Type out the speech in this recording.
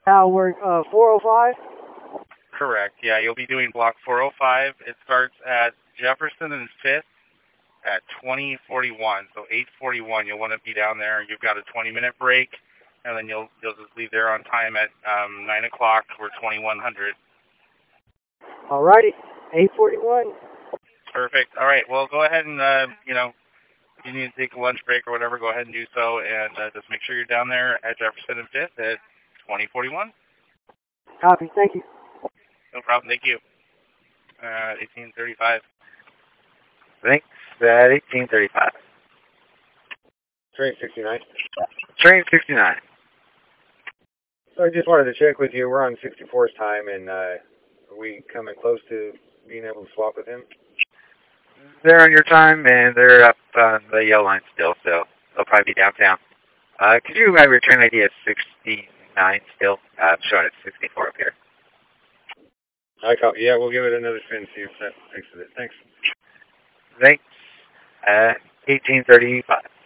We're 405? Correct. Yeah, you'll be doing block 405. It starts at Jefferson and 5th at 2041. So 8:41. You'll want to be down there. You've got a 20-minute break, and then you'll just leave there on time at 9 o'clock or 2100. Alrighty, 8:41. Perfect. All right. Well, go ahead and if you need to take a lunch break or whatever, go ahead and do so, and just make sure you're down there at Jefferson and 5th at 2041. Copy. Thank you. No problem. Thank you. 1835. Thanks. 1835. Train 69. Train 69. So I just wanted to check with you. We're on 64's time, and are we coming close to being able to swap with him? They're on your time, and they're up on the yellow line still, so they'll probably be downtown. Could you have your train ID at 69 still? I'm showing it's 64 up here. I copy. Yeah, we'll give it another spin, see if that fixes it. Thanks. Thanks. 1835.